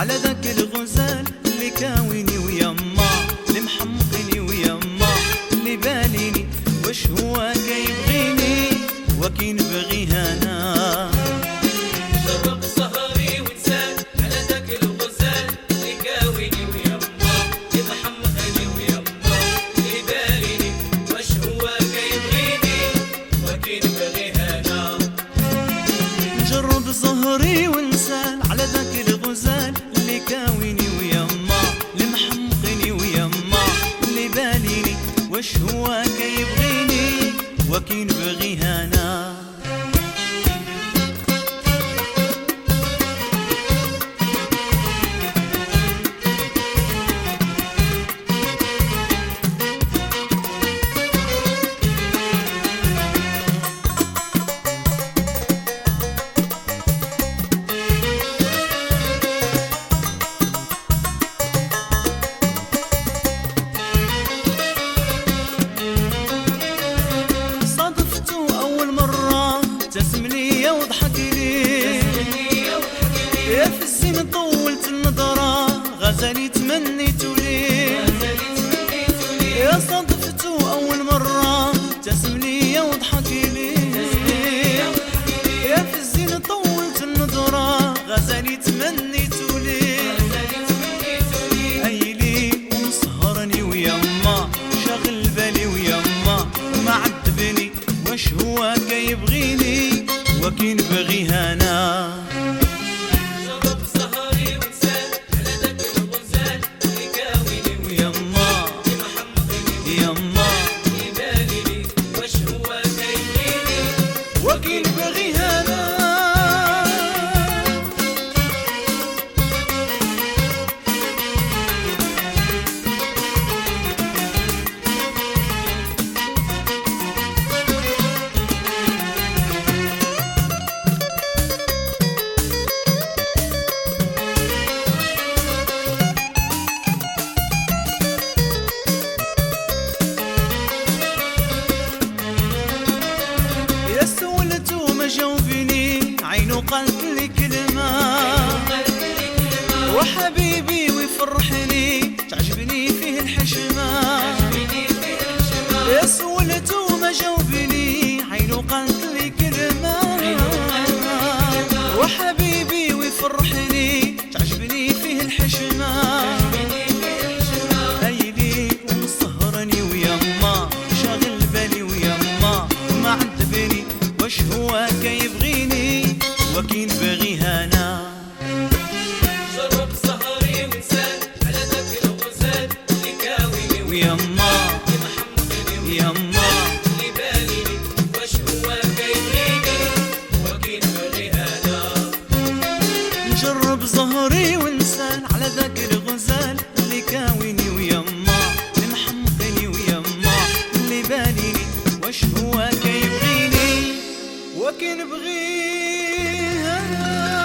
على ذاك الغزال اللي كاويني ويما، اللي محمقني ويما، اللي باليني واش هو كيبغيني وكي نبغيه انا. جرب سهري ونسال على ذاك الغزال اللي كاويني ويما، اللي محمقني ويما، اللي باليني واش هو كيبغيني وكي نبغيه انا. نجرب زهري ونسال على ذاك الغزال اللي كاويني ويما، اللي محمقني ويما، اللي باليني واش هو كيبغيني وكي نبغيه انا. ابتسم ليا وضحك لي يا في الزين طولت النظرة غزالي تمنيت ليه، يا صادفته أول مرة ابتسم ليا وضحك لي يا في الزين طولت النظرة غزالي تمنيت ليه. أيلي ومسهرني ويما شاغل بالي ويما معذبني واش هو كيبغيني وكي نبغيه انا. جرب سهري ونسال على ذاك الغزال اللي كاويني ويما، اللي محمقني يما، اللي باليني واش هو كيبغيني وكي نبغيه انا. سولته ما جاوبني عينو قالت لي كلمة وحبيبي ويفرحني تعجبني فيه الحشمة. يا سولته ما جاوبني عينو قالت لي كلمة وحبيبي ويفرحني تعجبني فيه الحشمة. أيلي ومسهرني ويما شاغل بالي ويما معذبني واش هو كيبغيني وكي نبغيه انا. جرب سهري ونسال على ذاك الغزال اللي كاويني ويما، اللي محمقني ويما، اللي باليني واش هو كيبغيني وكي نبغيه انا. نجرب زهري ونسال على ذاك الغزال اللي كاويني ويما، اللي محمقني ويما، اللي باليني واش هو كيبغيني وكي نبغيه انا.